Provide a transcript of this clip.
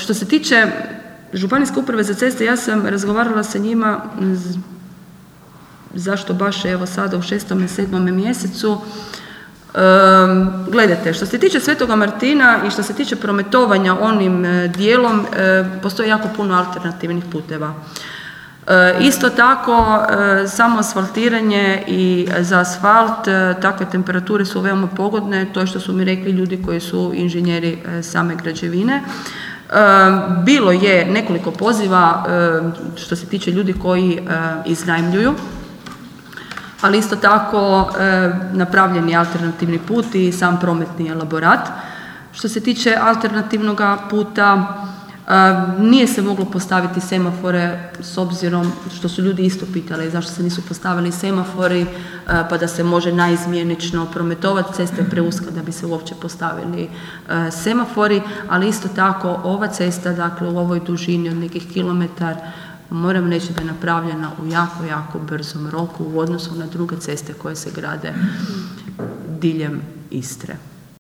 Što se tiče Županijske uprave za ceste, ja sam razgovarala sa njima zašto baš evo sada u 6. i 7. mjesecu. Gledajte, što se tiče Svetoga Martina i što se tiče prometovanja onim dijelom, postoji jako puno alternativnih puteva. Isto tako, samo asfaltiranje i za asfalt, takve temperature su veoma pogodne, to je što su mi rekli ljudi koji su inženjeri same građevine. Bilo je nekoliko poziva što se tiče ljudi koji iznajmljuju, ali isto tako napravljen je alternativni put i sam prometni elaborat. Što se tiče alternativnog puta, nije se moglo postaviti semafore s obzirom što su ljudi isto pitali zašto se nisu postavili semafori pa da se može naizmjenično prometovati, cesta je preuska da bi se uopće postavili semafori, ali isto tako ova cesta, dakle u ovoj dužini od nekih kilometar, moram reći da je napravljena u jako, jako brzom roku u odnosu na druge ceste koje se grade diljem Istre.